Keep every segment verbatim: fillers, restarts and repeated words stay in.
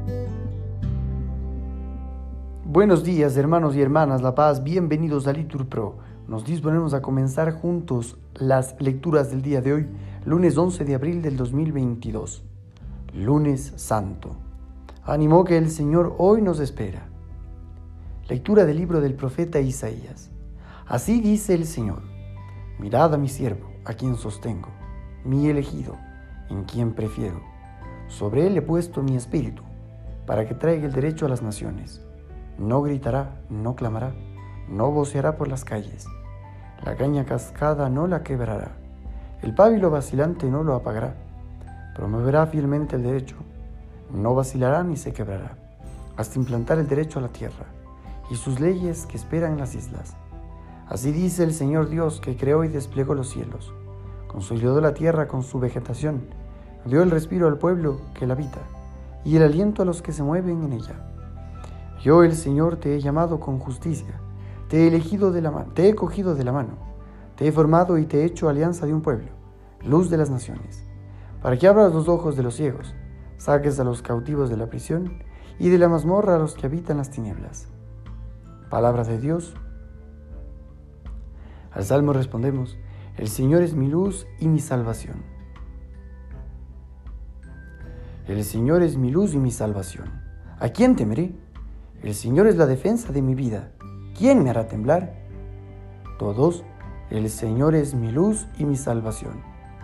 Buenos días, hermanos y hermanas La Paz, bienvenidos a Litur Pro. Nos disponemos a comenzar juntos las lecturas del día de hoy, lunes once de abril del dos mil veintidós, lunes santo. Ánimo que el Señor hoy nos espera. Lectura del libro del profeta Isaías. Así dice el Señor: mirad a mi siervo, a quien sostengo, mi elegido, en quien prefiero. Sobre él he puesto mi espíritu, para que traiga el derecho a las naciones. No gritará, no clamará, no voceará por las calles. La caña cascada no la quebrará, el pábilo vacilante no lo apagará. Promoverá fielmente el derecho, no vacilará ni se quebrará, hasta implantar el derecho a la tierra y sus leyes que esperan las islas. Así dice el Señor Dios, que creó y desplegó los cielos, consolidó la tierra con su vegetación, dio el respiro al pueblo que la habita y el aliento a los que se mueven en ella. Yo, el Señor, te he llamado con justicia, te he elegido de la mano, te he cogido de la mano, te he formado y te he hecho alianza de un pueblo, luz de las naciones, para que abras los ojos de los ciegos, saques a los cautivos de la prisión y de la mazmorra a los que habitan las tinieblas. Palabra de Dios. Al salmo respondemos: el Señor es mi luz y mi salvación. El Señor es mi luz y mi salvación. ¿A quién temeré? El Señor es la defensa de mi vida. ¿Quién me hará temblar? Todos, el Señor es mi luz y mi salvación.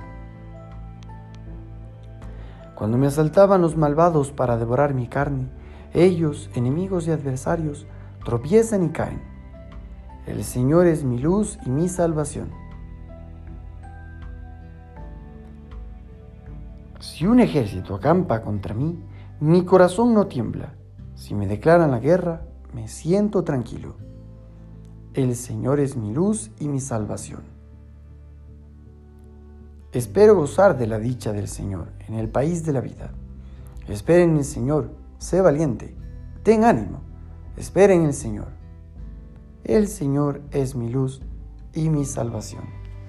Cuando me asaltaban los malvados para devorar mi carne, ellos, enemigos y adversarios, tropiezan y caen. El Señor es mi luz y mi salvación. Si un ejército acampa contra mí, mi corazón no tiembla. Si me declaran la guerra, me siento tranquilo. El Señor es mi luz y mi salvación. Espero gozar de la dicha del Señor en el país de la vida. Espera en el Señor, sé valiente, ten ánimo, espera en el Señor. El Señor es mi luz y mi salvación.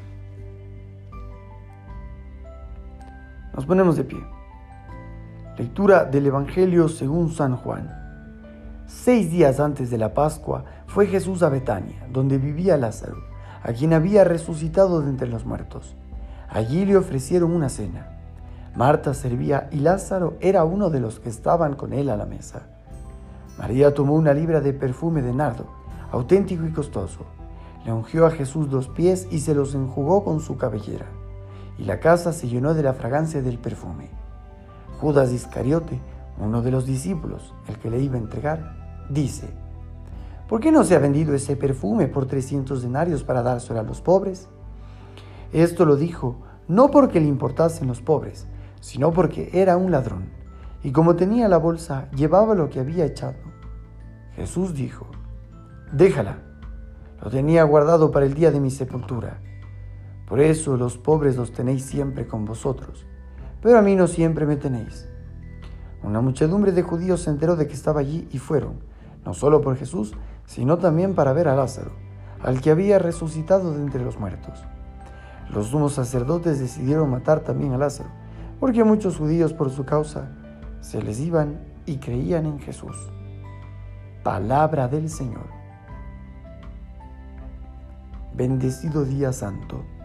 Nos ponemos de pie. Lectura del Evangelio según San Juan. Seis días antes de la Pascua fue Jesús a Betania, donde vivía Lázaro, a quien había resucitado de entre los muertos. Allí le ofrecieron una cena. Marta servía y Lázaro era uno de los que estaban con él a la mesa. María tomó una libra de perfume de nardo, auténtico y costoso. Le ungió a Jesús los pies y se los enjugó con su cabellera, y la casa se llenó de la fragancia del perfume. Judas Iscariote, uno de los discípulos, el que le iba a entregar, dice: ¿por qué no se ha vendido ese perfume por trescientos denarios para dárselo a los pobres? Esto lo dijo no porque le importasen los pobres, sino porque era un ladrón, y como tenía la bolsa, llevaba lo que había echado. Jesús dijo: déjala, lo tenía guardado para el día de mi sepultura. Por eso los pobres los tenéis siempre con vosotros, pero a mí no siempre me tenéis. Una muchedumbre de judíos se enteró de que estaba allí y fueron, no solo por Jesús, sino también para ver a Lázaro, al que había resucitado de entre los muertos. Los sumos sacerdotes decidieron matar también a Lázaro, porque muchos judíos por su causa se les iban y creían en Jesús. Palabra del Señor. Bendecido día santo.